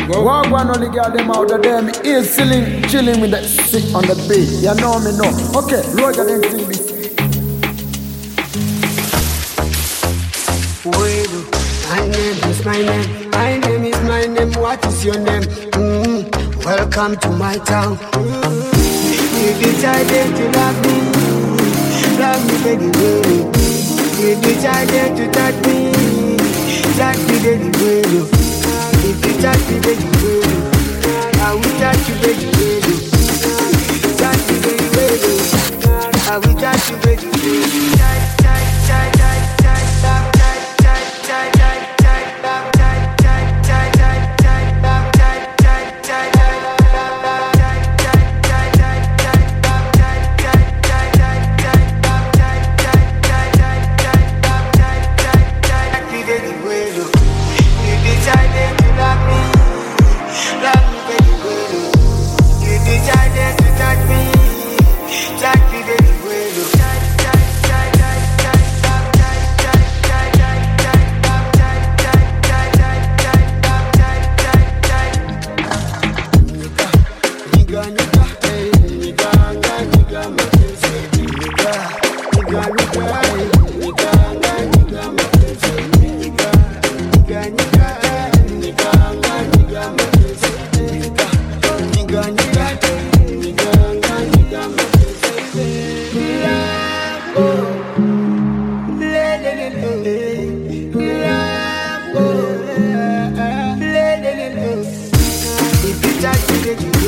Walk one only girl them out of them is chilling with that sick on the beat. You know me know. Okay, Roger then sing this. Well, my name is my name. My name is my name. What is your name? Welcome to my town. You decided to love me baby. You decided to touch me baby. If you touch me baby, I will touch you baby. Touch me baby, I will touch you baby. If you touch me,